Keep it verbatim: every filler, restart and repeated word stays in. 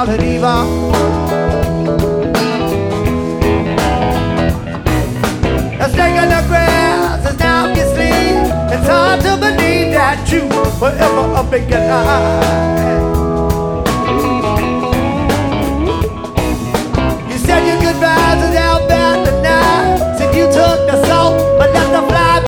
Adam and Eve. A snake in the grass is now you sleep. It's hard to believe that you forever a beginner.